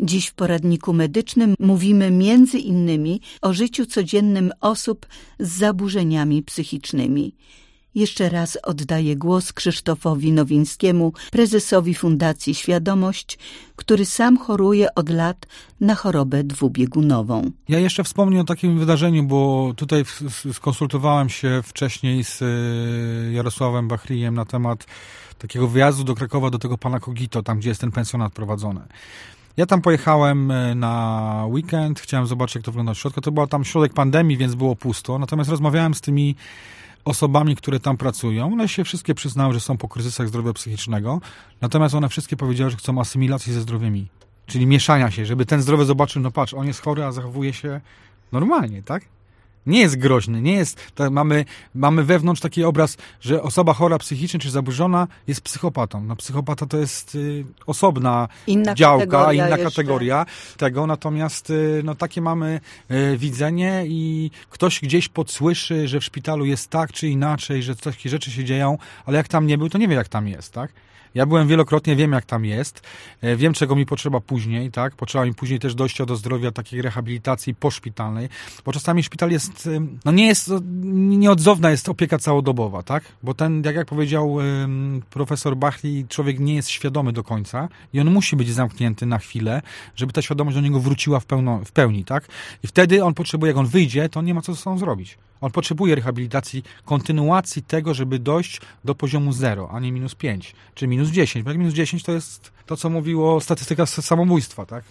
Dziś w poradniku medycznym mówimy między innymi o życiu codziennym osób z zaburzeniami psychicznymi. Jeszcze raz oddaję głos Krzysztofowi Nowińskiemu, prezesowi Fundacji Świadomość, który sam choruje od lat na chorobę dwubiegunową. Ja jeszcze wspomnę o takim wydarzeniu, bo tutaj skonsultowałem się wcześniej z Jarosławem Bachrijem na temat takiego wyjazdu do Krakowa, do tego pana Kogito, tam gdzie jest ten pensjonat prowadzony. Ja tam pojechałem na weekend, chciałem zobaczyć, jak to wygląda w środku. To był tam środek pandemii, więc było pusto. Natomiast rozmawiałem z tymi osobami, które tam pracują. One się wszystkie przyznały, że są po kryzysach zdrowia psychicznego. Natomiast one wszystkie powiedziały, że chcą asymilacji ze zdrowymi. Czyli mieszania się, żeby ten zdrowy zobaczył, no patrz, on jest chory, a zachowuje się normalnie, tak? Nie jest groźny, nie jest... Mamy wewnątrz taki obraz, że osoba chora psychicznie czy zaburzona jest psychopatą. No psychopata to jest osobna działka, inna kategoria tego, natomiast no takie mamy widzenie i ktoś gdzieś podsłyszy, że w szpitalu jest tak czy inaczej, że takie rzeczy się dzieją, ale jak tam nie był, to nie wie, jak tam jest, tak? Ja byłem wielokrotnie, wiem, jak tam jest, wiem, czego mi potrzeba później, tak? Potrzeba mi później też dojścia do zdrowia, takiej rehabilitacji poszpitalnej, bo czasami szpital jest, no nie jest, nieodzowna jest opieka całodobowa, tak? Bo ten, jak powiedział profesor Bachli, człowiek nie jest świadomy do końca i on musi być zamknięty na chwilę, żeby ta świadomość do niego wróciła w pełni, tak? I wtedy on potrzebuje, jak on wyjdzie, to on nie ma co ze sobą zrobić. On potrzebuje rehabilitacji, kontynuacji tego, żeby dojść do poziomu 0, a nie -5, czy -10. Bo jak -10 to jest to, co mówiło statystyka samobójstwa, tak?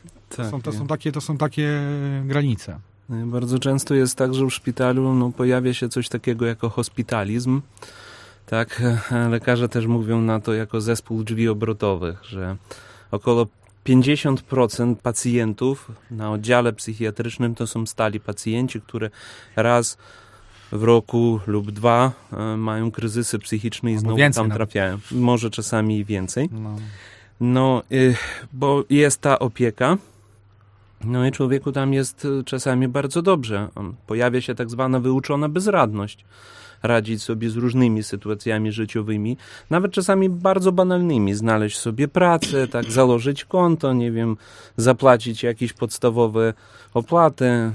To są takie granice. Bardzo często jest tak, że w szpitalu pojawia się coś takiego jako hospitalizm. Tak, lekarze też mówią na to jako zespół drzwi obrotowych, że około 50% pacjentów na oddziale psychiatrycznym to są stali pacjenci, które raz w roku lub 2 mają kryzysy psychiczne i znowu tam trafiają. Może czasami i więcej. Bo jest ta opieka. No i człowieku tam jest czasami bardzo dobrze. Pojawia się tak zwana wyuczona bezradność. Radzić sobie z różnymi sytuacjami życiowymi, nawet czasami bardzo banalnymi. Znaleźć sobie pracę, tak, założyć konto, nie wiem, zapłacić jakieś podstawowe opłaty.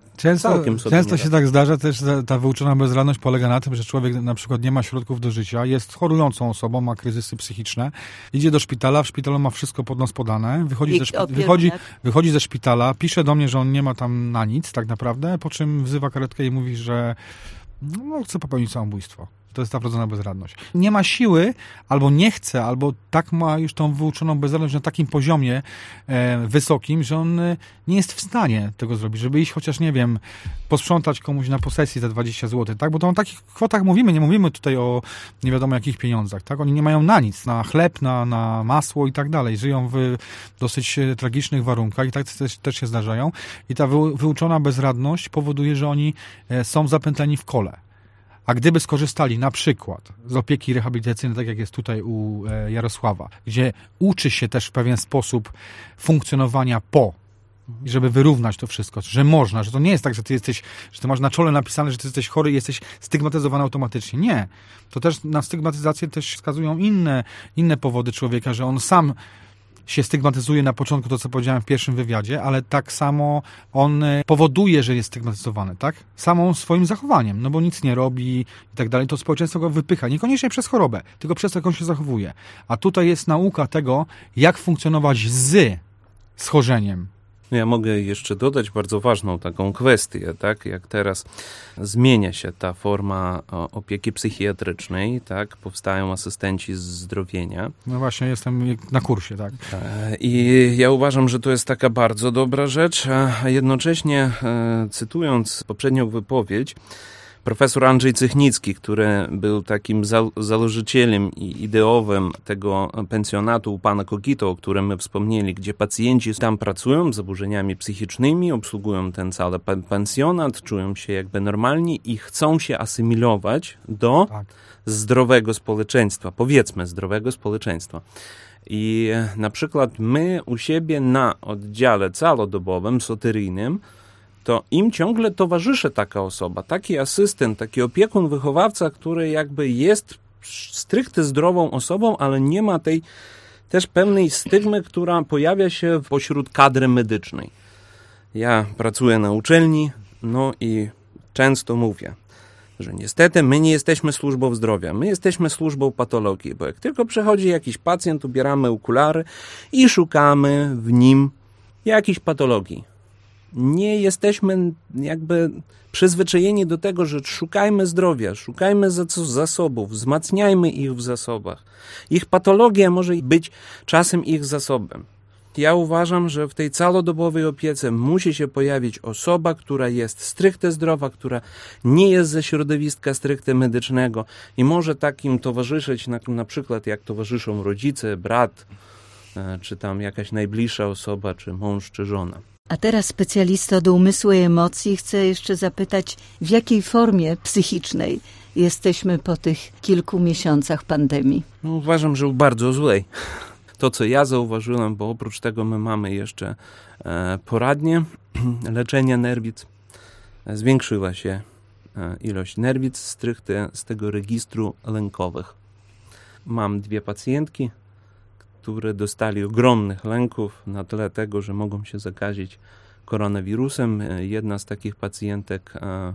Często się tak zdarza, też ta wyuczona bezradność polega na tym, że człowiek na przykład nie ma środków do życia, jest chorującą osobą, ma kryzysy psychiczne, idzie do szpitala, w szpitalu ma wszystko pod nos podane, wychodzi ze szpitala, pisze do mnie, że on nie ma tam na nic tak naprawdę, po czym wzywa karetkę i mówi, że chce popełnić samobójstwo. To jest ta wrodzona bezradność. Nie ma siły, albo nie chce, albo tak ma już tą wyuczoną bezradność na takim poziomie wysokim, że on nie jest w stanie tego zrobić, żeby iść chociaż, nie wiem, posprzątać komuś na posesji za 20 zł, tak? Bo to o takich kwotach mówimy, nie mówimy tutaj o nie wiadomo jakich pieniądzach, tak? Oni nie mają na nic, na chleb, na masło i tak dalej. Żyją w dosyć tragicznych warunkach i tak też się zdarzają. I ta wyuczona bezradność powoduje, że oni są zapętleni w kole. A gdyby skorzystali na przykład z opieki rehabilitacyjnej, tak jak jest tutaj u Jarosława, gdzie uczy się też w pewien sposób funkcjonowania żeby wyrównać to wszystko, że można, że to nie jest tak, że ty masz na czole napisane, że ty jesteś chory i jesteś stygmatyzowany automatycznie. Nie. To też na stygmatyzację też wskazują inne powody człowieka, że on sam się stygmatyzuje na początku, to co powiedziałem w pierwszym wywiadzie, ale tak samo on powoduje, że jest stygmatyzowany, tak? Samą swoim zachowaniem, no bo nic nie robi i tak dalej, to społeczeństwo go wypycha, niekoniecznie przez chorobę, tylko przez to, jak on się zachowuje. A tutaj jest nauka tego, jak funkcjonować z schorzeniem. Ja mogę jeszcze dodać bardzo ważną taką kwestię, tak? Jak teraz zmienia się ta forma opieki psychiatrycznej, tak? Powstają asystenci zdrowienia. No właśnie, jestem na kursie, tak. I ja uważam, że to jest taka bardzo dobra rzecz, a jednocześnie cytując poprzednią wypowiedź, profesor Andrzej Cychnicki, który był takim założycielem i ideowym tego pensjonatu u pana Kogito, o którym my wspomnieli, gdzie pacjenci tam pracują z zaburzeniami psychicznymi, obsługują ten cały pensjonat, czują się jakby normalni i chcą się asymilować do zdrowego społeczeństwa, powiedzmy zdrowego społeczeństwa. I na przykład my u siebie na oddziale całodobowym, soteryjnym, to im ciągle towarzyszy taka osoba, taki asystent, taki opiekun, wychowawca, który jakby jest stricte zdrową osobą, ale nie ma tej też pewnej stygmy, która pojawia się pośród kadry medycznej. Ja pracuję na uczelni, no i często mówię, że niestety my nie jesteśmy służbą zdrowia, my jesteśmy służbą patologii, bo jak tylko przychodzi jakiś pacjent, ubieramy okulary i szukamy w nim jakiejś patologii. Nie jesteśmy jakby przyzwyczajeni do tego, że szukajmy zdrowia, szukajmy zasobów, wzmacniajmy ich w zasobach. Ich patologia może być czasem ich zasobem. Ja uważam, że w tej całodobowej opiece musi się pojawić osoba, która jest stricte zdrowa, która nie jest ze środowiska stricte medycznego i może takim towarzyszyć, na przykład jak towarzyszą rodzice, brat, czy tam jakaś najbliższa osoba, czy mąż, czy żona. A teraz specjalista od umysłu i emocji chce jeszcze zapytać, w jakiej formie psychicznej jesteśmy po tych kilku miesiącach pandemii? No, uważam, że bardzo złej. To, co ja zauważyłem, bo oprócz tego my mamy jeszcze poradnie leczenia nerwic. Zwiększyła się ilość nerwic stricte z tego registru lękowych. Mam 2 pacjentki, które dostali ogromnych lęków na tle tego, że mogą się zakazić koronawirusem. Jedna z takich pacjentek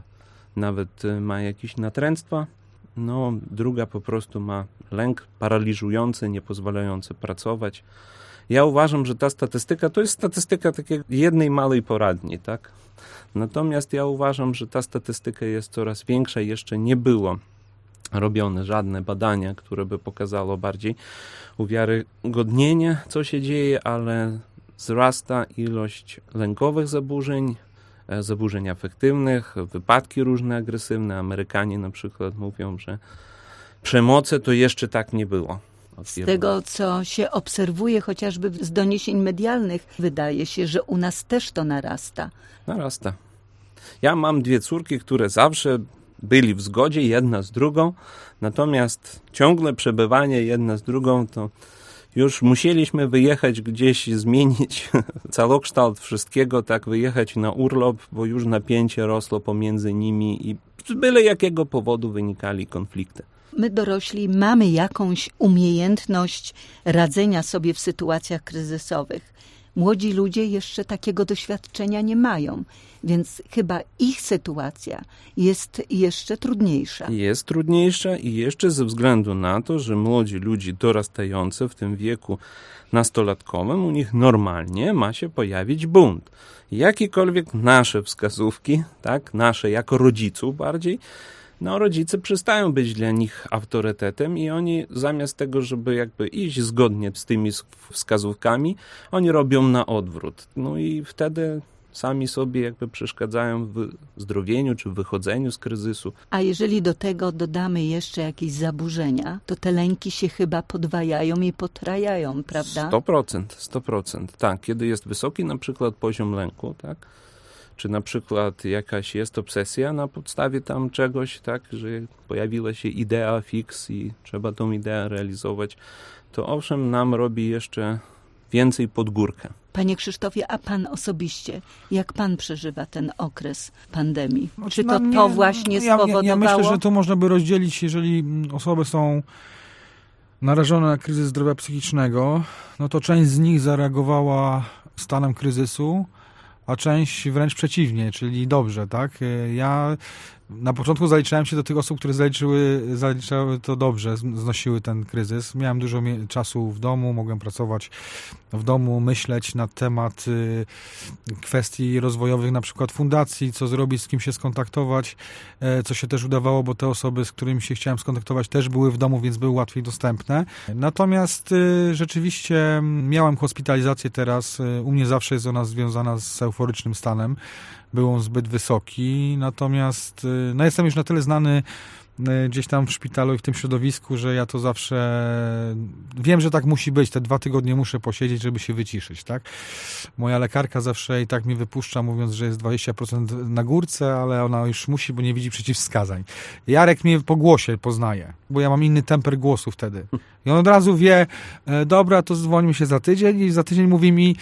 nawet ma jakieś natręctwa. No, druga po prostu ma lęk paraliżujący, nie pozwalający pracować. Ja uważam, że ta statystyka to jest statystyka takiej jednej małej poradni, tak? Natomiast ja uważam, że ta statystyka jest coraz większa. Jeszcze nie było robione żadne badania, które by pokazało bardziej uwiarygodnienie, co się dzieje, ale wzrasta ilość lękowych zaburzeń, zaburzeń afektywnych, wypadki różne agresywne. Amerykanie na przykład mówią, że przemocy to jeszcze tak nie było. Z tego, co się obserwuje chociażby z doniesień medialnych, wydaje się, że u nas też to narasta. Narasta. Ja mam 2 córki, które zawsze byli w zgodzie jedna z drugą, natomiast ciągle przebywanie jedna z drugą to już musieliśmy wyjechać gdzieś, zmienić całokształt wszystkiego, tak wyjechać na urlop, bo już napięcie rosło pomiędzy nimi i z byle jakiego powodu wynikali konflikty. My dorośli mamy jakąś umiejętność radzenia sobie w sytuacjach kryzysowych. Młodzi ludzie jeszcze takiego doświadczenia nie mają, więc chyba ich sytuacja jest jeszcze trudniejsza. Jest trudniejsza i jeszcze ze względu na to, że młodzi ludzie dorastający w tym wieku nastolatkowym, u nich normalnie ma się pojawić bunt. Jakiekolwiek nasze wskazówki, tak, nasze jako rodziców bardziej, no rodzice przestają być dla nich autorytetem i oni zamiast tego, żeby jakby iść zgodnie z tymi wskazówkami, oni robią na odwrót. No i wtedy sami sobie jakby przeszkadzają w zdrowieniu czy w wychodzeniu z kryzysu. A jeżeli do tego dodamy jeszcze jakieś zaburzenia, to te lęki się chyba podwajają i potrajają, prawda? 100%. Tak, kiedy jest wysoki na przykład poziom lęku, tak? Czy na przykład jakaś jest obsesja na podstawie tam czegoś, tak, że pojawiła się idea fix i trzeba tą ideę realizować, to owszem, nam robi jeszcze więcej pod górkę. Panie Krzysztofie, a pan osobiście, jak pan przeżywa ten okres pandemii? Czy to właśnie spowodowało? Ja myślę, że to można by rozdzielić, jeżeli osoby są narażone na kryzys zdrowia psychicznego, no to część z nich zareagowała stanem kryzysu, a część wręcz przeciwnie, czyli dobrze, tak? Ja na początku zaliczałem się do tych osób, które zaliczały to dobrze, znosiły ten kryzys. Miałem dużo czasu w domu, mogłem pracować w domu, myśleć na temat kwestii rozwojowych, na przykład fundacji, co zrobić, z kim się skontaktować, co się też udawało, bo te osoby, z którymi się chciałem skontaktować, też były w domu, więc były łatwiej dostępne. Natomiast rzeczywiście miałem hospitalizację teraz. U mnie zawsze jest ona związana z euforycznym stanem. Był on zbyt wysoki, natomiast no jestem już na tyle znany gdzieś tam w szpitalu i w tym środowisku, że ja to zawsze wiem, że tak musi być. Te 2 tygodnie muszę posiedzieć, żeby się wyciszyć, tak? Moja lekarka zawsze i tak mi wypuszcza, mówiąc, że jest 20% na górce, ale ona już musi, bo nie widzi przeciwwskazań. Jarek mnie po głosie poznaje, bo ja mam inny temper głosu wtedy. I on od razu wie, dobra, to dzwońmy się za tydzień i za tydzień mówi mi,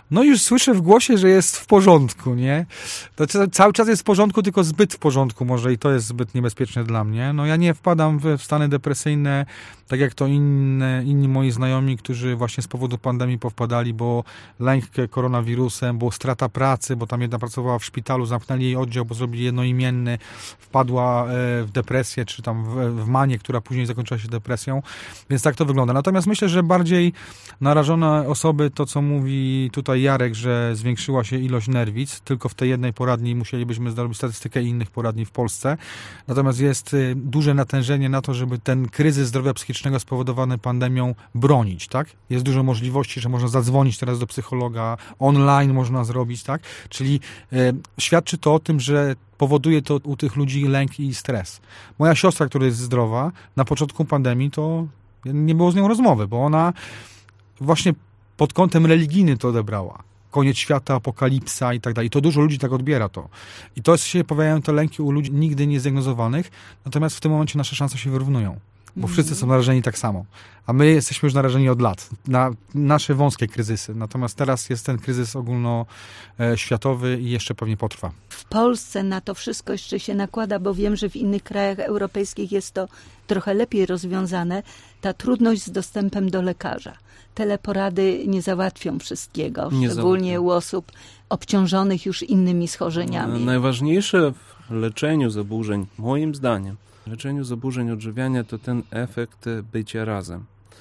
no już słyszę w głosie, że jest w porządku, nie? To cały czas jest w porządku, tylko zbyt w porządku może i to jest zbyt niebezpieczne dla mnie. No ja nie wpadam w stany depresyjne, tak jak to inni moi znajomi, którzy właśnie z powodu pandemii powpadali, bo lęk koronawirusem, bo strata pracy, bo tam jedna pracowała w szpitalu, zamknęli jej oddział, bo zrobili jednoimienny, wpadła w depresję, czy tam w manię, która później zakończyła się depresją, więc tak to wygląda. Natomiast myślę, że bardziej narażone osoby, to co mówi tutaj Jarek, że zwiększyła się ilość nerwic, tylko w tej jednej poradni musielibyśmy zrobić statystykę innych poradni w Polsce. Natomiast jest duże natężenie na to, żeby ten kryzys zdrowia psychicznego spowodowany pandemią bronić, tak? Jest dużo możliwości, że można zadzwonić teraz do psychologa, online można zrobić, tak? Czyli świadczy to o tym, że powoduje to u tych ludzi lęk i stres. Moja siostra, która jest zdrowa, na początku pandemii to nie było z nią rozmowy, bo ona właśnie pod kątem religijnym to odebrała. Koniec świata, apokalipsa i tak dalej. I to dużo ludzi tak odbiera to. I to się pojawiają te lęki u ludzi nigdy niezdiagnozowanych, natomiast w tym momencie nasze szanse się wyrównują. Bo wszyscy są narażeni tak samo. A my jesteśmy już narażeni od lat na nasze wąskie kryzysy. Natomiast teraz jest ten kryzys ogólnoświatowy i jeszcze pewnie potrwa. W Polsce na to wszystko jeszcze się nakłada, bo wiem, że w innych krajach europejskich jest to trochę lepiej rozwiązane. Ta trudność z dostępem do lekarza. Teleporady nie załatwią wszystkiego, szczególnie u osób obciążonych już innymi schorzeniami. Najważniejsze w leczeniu zaburzeń, moim zdaniem, leczeniu zaburzeń odżywiania to ten efekt bycia razem.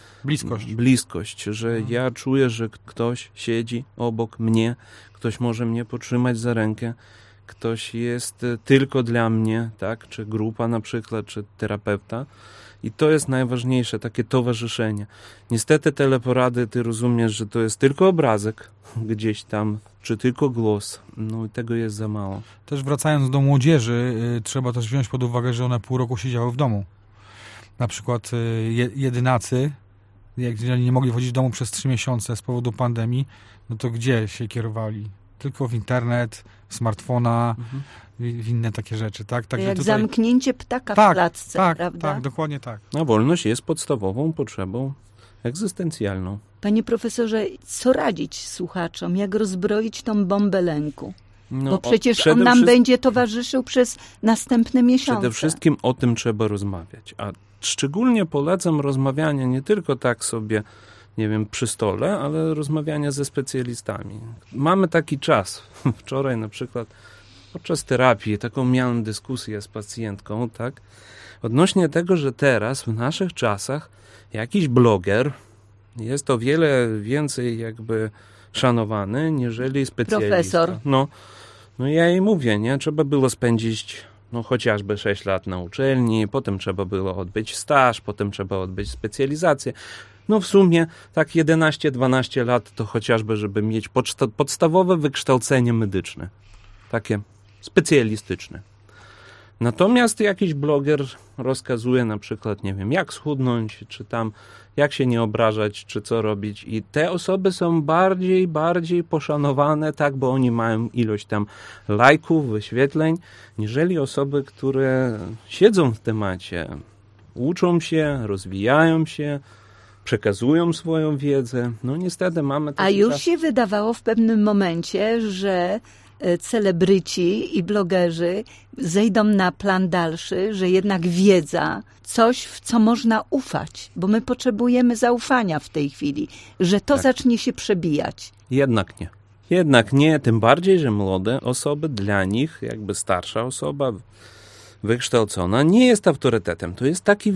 Bliskość, że ja czuję, że ktoś siedzi obok mnie, ktoś może mnie potrzymać za rękę, ktoś jest tylko dla mnie, tak? Czy grupa na przykład, czy terapeuta. I to jest najważniejsze, takie towarzyszenie. Niestety teleporady, ty rozumiesz, że to jest tylko obrazek gdzieś tam, czy tylko głos. No i tego jest za mało. Też wracając do młodzieży, trzeba też wziąć pod uwagę, że one pół roku siedziały w domu. Na przykład jedynacy, jeżeli nie mogli wchodzić do domu przez 3 miesiące z powodu pandemii, no to gdzie się kierowali? Tylko w internet, w smartfona, w inne takie rzeczy. Tak? Także jak tutaj... zamknięcie ptaka w klatce, prawda? Tak, dokładnie tak. A wolność jest podstawową potrzebą egzystencjalną. Panie profesorze, co radzić słuchaczom? Jak rozbroić tą bombę lęku? Bo przecież on nam będzie towarzyszył przez następne miesiące. Przede wszystkim o tym trzeba rozmawiać. A szczególnie polecam rozmawianie nie tylko tak sobie, nie wiem, przy stole, ale rozmawiania ze specjalistami. Mamy taki czas. Wczoraj na przykład podczas terapii taką miałem dyskusję z pacjentką, tak? Odnośnie tego, że teraz w naszych czasach jakiś bloger jest o wiele więcej jakby szanowany, niżeli specjalista. Profesor. No ja jej mówię, nie? Trzeba było spędzić chociażby 6 lat na uczelni, potem trzeba było odbyć staż, potem trzeba odbyć specjalizację. No w sumie tak 11-12 lat to chociażby, żeby mieć podstawowe wykształcenie medyczne. Takie specjalistyczne. Natomiast jakiś bloger rozkazuje na przykład, nie wiem, jak schudnąć, czy tam jak się nie obrażać, czy co robić. I te osoby są bardziej poszanowane, tak, bo oni mają ilość tam lajków, wyświetleń, niżeli osoby, które siedzą w temacie, uczą się, rozwijają się, przekazują swoją wiedzę. No niestety mamy... A już się wydawało w pewnym momencie, że celebryci i blogerzy zejdą na plan dalszy, że jednak wiedza, coś, w co można ufać, bo my potrzebujemy zaufania w tej chwili, że to zacznie się przebijać. Jednak nie, tym bardziej, że młode osoby, dla nich jakby starsza osoba wykształcona nie jest autorytetem. To jest taki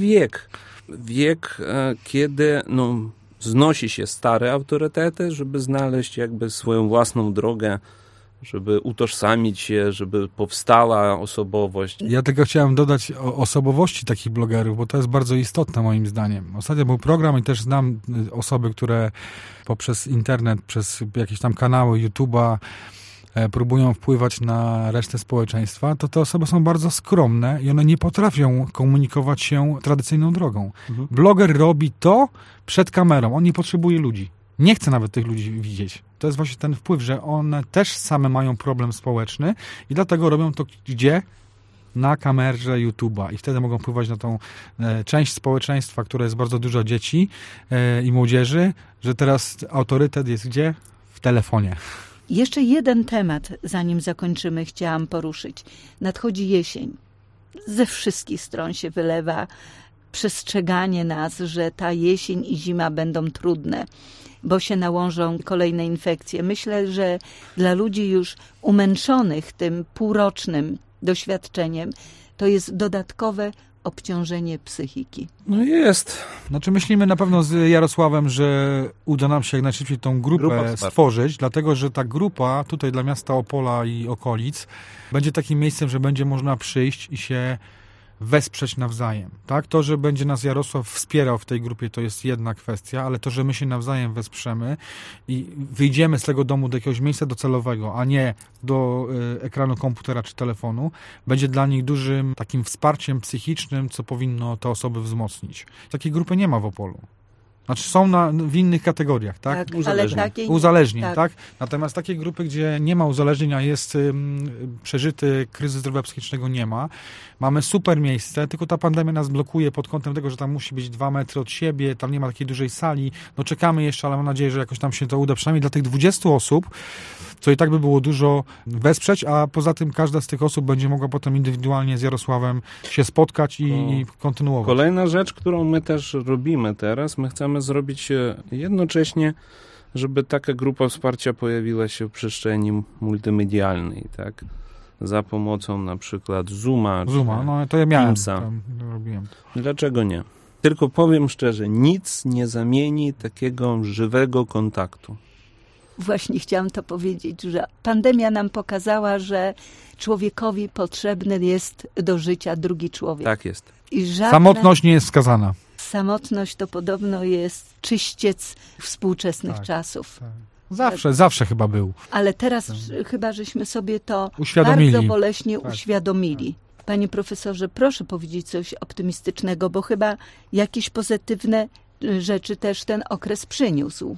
wiek, kiedy znosi się stare autorytety, żeby znaleźć jakby swoją własną drogę, żeby utożsamić się, żeby powstała osobowość. Ja tylko chciałem dodać o osobowości takich blogerów, bo to jest bardzo istotne moim zdaniem. Ostatnio był program i też znam osoby, które poprzez internet, przez jakieś tam kanały YouTube'a próbują wpływać na resztę społeczeństwa, to te osoby są bardzo skromne i one nie potrafią komunikować się tradycyjną drogą. Bloger robi to przed kamerą, on nie potrzebuje ludzi. Nie chce nawet tych ludzi widzieć. To jest właśnie ten wpływ, że one też same mają problem społeczny i dlatego robią to gdzie? Na kamerze YouTube'a i wtedy mogą wpływać na tą część społeczeństwa, która jest bardzo dużo dzieci i młodzieży, że teraz autorytet jest gdzie? w telefonie. Jeszcze jeden temat, zanim zakończymy, chciałam poruszyć. Nadchodzi jesień. Ze wszystkich stron się wylewa przestrzeganie nas, że ta jesień i zima będą trudne, bo się nałożą kolejne infekcje. Myślę, że dla ludzi już umęczonych tym półrocznym doświadczeniem to jest dodatkowe obciążenie psychiki. No jest. Znaczy myślimy na pewno z Jarosławem, że uda nam się jak najszybciej tą grupę stworzyć, dlatego że ta grupa tutaj dla miasta Opola i okolic będzie takim miejscem, że będzie można przyjść i się wesprzeć nawzajem. Tak? To, że będzie nas Jarosław wspierał w tej grupie, to jest jedna kwestia, ale to, że my się nawzajem wesprzemy i wyjdziemy z tego domu do jakiegoś miejsca docelowego, a nie do ekranu komputera czy telefonu, będzie dla nich dużym takim wsparciem psychicznym, co powinno te osoby wzmocnić. Takiej grupy nie ma w Opolu. Znaczy są w innych kategoriach, tak? Uzależnień, tak? Natomiast takiej grupy, gdzie nie ma uzależnień, a jest przeżyty kryzys zdrowia psychicznego, nie ma. Mamy super miejsce, tylko ta pandemia nas blokuje pod kątem tego, że tam musi być 2 metry od siebie, tam nie ma takiej dużej sali. No czekamy jeszcze, ale mam nadzieję, że jakoś tam się to uda, przynajmniej dla tych 20 osób, co i tak by było dużo, wesprzeć, a poza tym każda z tych osób będzie mogła potem indywidualnie z Jarosławem się spotkać i kontynuować. Kolejna rzecz, którą my też robimy teraz, my chcemy zrobić jednocześnie, żeby taka grupa wsparcia pojawiła się w przestrzeni multimedialnej, tak? Za pomocą na przykład Zooma, no to ja miałem. Teamsa. Robiłem to. Dlaczego nie? Tylko powiem szczerze, nic nie zamieni takiego żywego kontaktu. Właśnie chciałam to powiedzieć, że pandemia nam pokazała, że człowiekowi potrzebny jest do życia drugi człowiek. Tak jest. I samotność nie jest wskazana. Samotność to podobno jest czyściec współczesnych czasów. Tak. Zawsze chyba był. Ale teraz chyba żeśmy sobie to uświadomili. Bardzo boleśnie uświadomili. Panie profesorze, proszę powiedzieć coś optymistycznego, bo chyba jakieś pozytywne rzeczy też ten okres przyniósł.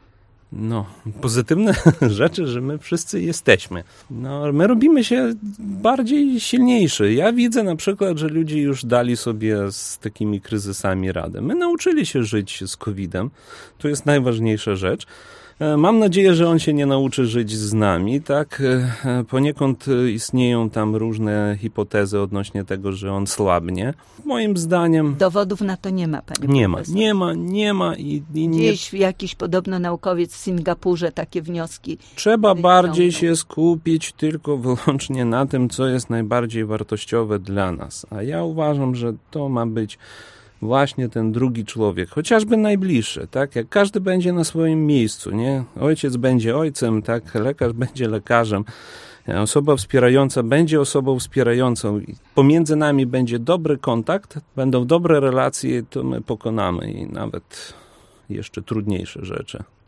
No, pozytywne rzeczy, że my wszyscy jesteśmy. No, my robimy się bardziej silniejszy. Ja widzę na przykład, że ludzie już dali sobie z takimi kryzysami radę. My nauczyli się żyć z COVID-em. To jest najważniejsza rzecz. Mam nadzieję, że on się nie nauczy żyć z nami, tak? Poniekąd istnieją tam różne hipotezy odnośnie tego, że on słabnie. Moim zdaniem... Dowodów na to nie ma, panie profesor. Nie ma. Gdzieś jakiś podobno naukowiec w Singapurze takie wnioski. Trzeba bardziej się skupić tylko wyłącznie na tym, co jest najbardziej wartościowe dla nas. A ja uważam, że to ma być właśnie ten drugi człowiek, chociażby najbliższy, tak? Jak każdy będzie na swoim miejscu, nie? Ojciec będzie ojcem, tak? Lekarz będzie lekarzem, osoba wspierająca będzie osobą wspierającą. Pomiędzy nami będzie dobry kontakt, będą dobre relacje, to my pokonamy i nawet jeszcze trudniejsze rzeczy.